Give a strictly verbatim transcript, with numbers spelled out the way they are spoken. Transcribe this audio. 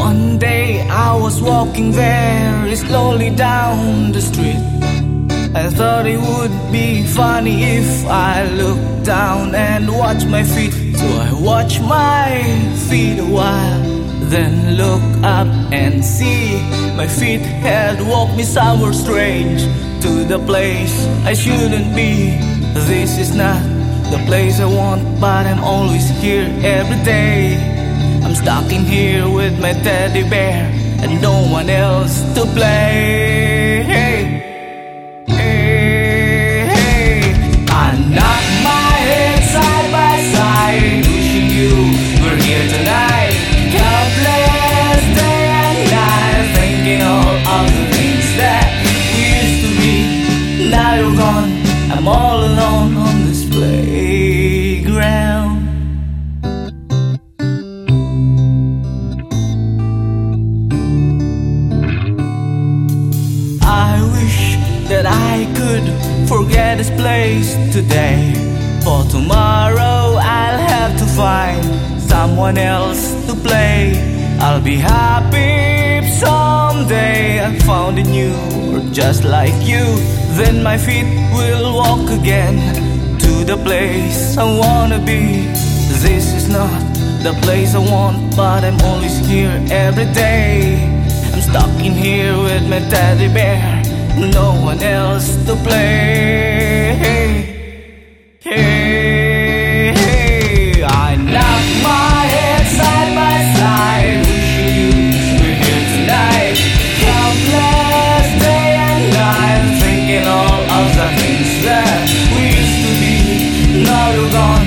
One day I was walking very slowly down the street. I thought it would be funny if I looked down and watched my feet. So I watched my feet a while, then look up and see my feet had walked me somewhere strange, to the place I shouldn't be. This is not the place I want, but I'm always here every day. I'm stuck in here with my teddy bear and no one else to play. Hey, hey, hey. I knock my head side by side, wishing you were here tonight. Countless day and night, thinking all of the things that we used to be. Now you're gone, I'm all alone on this playground. That I could forget this place today, for tomorrow I'll have to find someone else to play. I'll be happy if someday I found a new or just like you. Then my feet will walk again to the place I wanna be. This is not the place I want, but I'm always here every day. I'm stuck in here with my teddy bear, no one else to play. Hey, hey, hey. I knock my head side by side, wishing you were here tonight. Countless day and night, thinking all of the things that we used to be. Now you're gone,